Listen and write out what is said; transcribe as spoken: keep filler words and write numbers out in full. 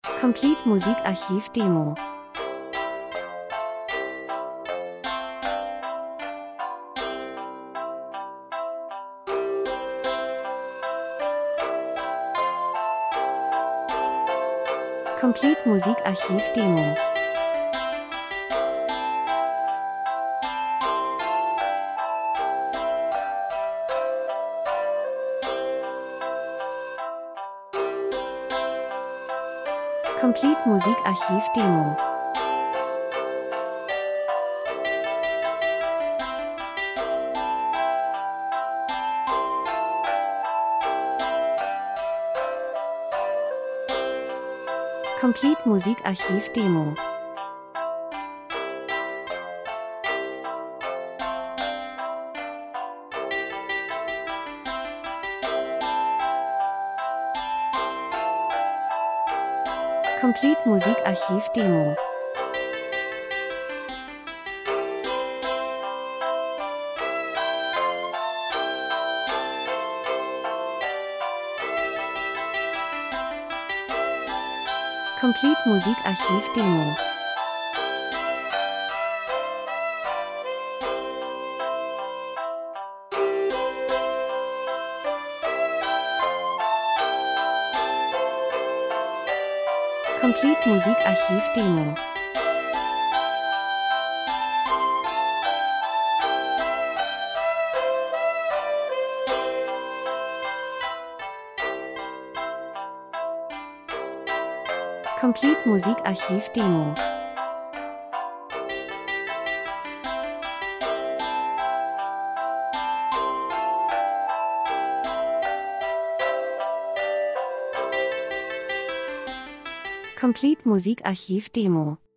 Complete Musikarchiv Demo. Complete Musikarchiv Demo. Complete Musikarchiv Demo. Complete Musikarchiv Demo. Complete Musikarchiv Demo. Complete Musikarchiv Demo. Complete Musikarchiv Demo. Complete Musikarchiv Demo. Complete Musikarchiv Demo.